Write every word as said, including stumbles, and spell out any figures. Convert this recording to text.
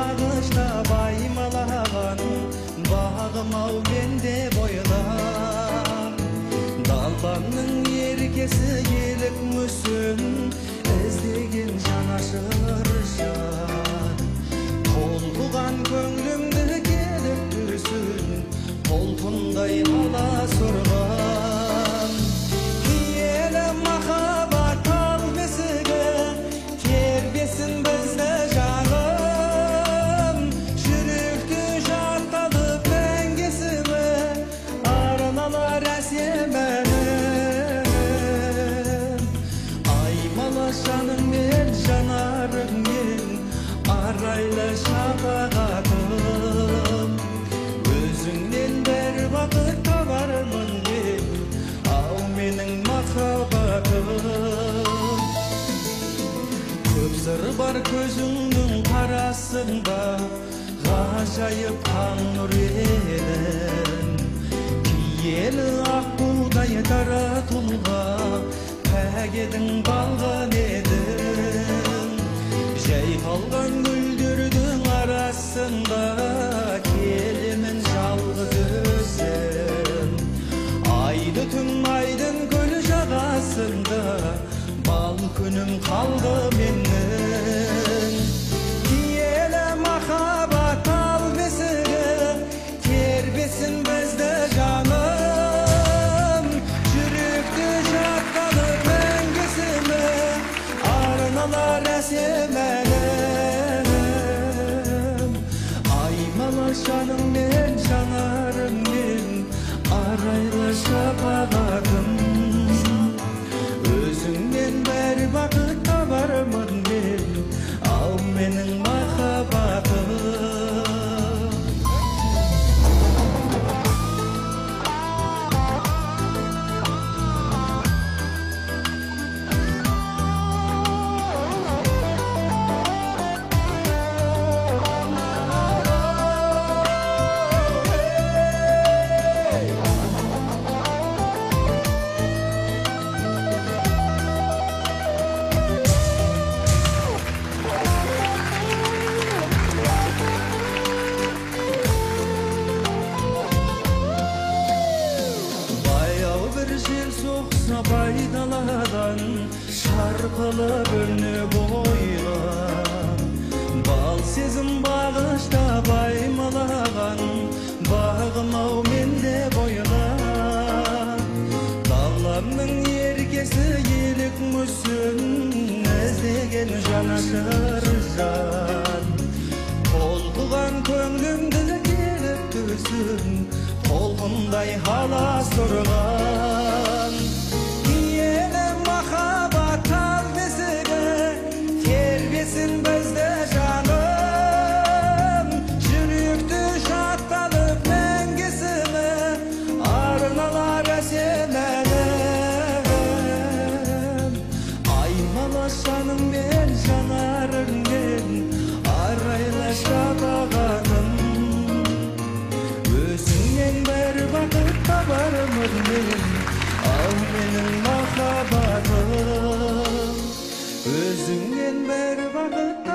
bağışta baymalagan bağım al bende boylan dalbanın yerkesi gelip müsün ezdegen janaşırşan kolbugan köңlümdü gelip düşün толқындай ала сұрған киелі махаббат ал бесігі тербесін бізді жаным жүректі жатталып мәңгесімі арналар әсемәнім аймалы жаныңмен жанарыңмен арайлы шапағатым өзіңнен бір бақыт табармын мен ау менің махаббатым көп сыр бар көзіңнің қарасында ғажайып қан нұр едің киелі ақ будай дара тұлға пәк едің балған едің жай қалған гүлдердің арасында келемін жалғыз өзім айды түн айдын көл жағасында бал күнім қалды менің киелі махаббат ал бесігі тербесін бізді жаным жүректі жатталып мәңгісімі арналар әсемәнім аймалы жаныңмен жанарыңмен арайлы шапағатым өзіңнен бір бақыт табармын мен ал менің махаббатым жел соқса байдаладан шарқылы бөліне бойға бал сезім бағышта баймалаған бағым ау менде бойға даламның еркесі елік мүсін іздеген жанашыр жан толқыған көңлімді келіп түсін толқындай ала сұрған киелі махаббат ал бесігі тербесін бізді жаным жүректі жатталып мәңгісімі арналар әсемәнім аймалы жаныңмен жанарыңмен арайлы шапағатым өзіңнен бір бақыт табармын мен ал менің махаббатым өзіңнен бір бақыт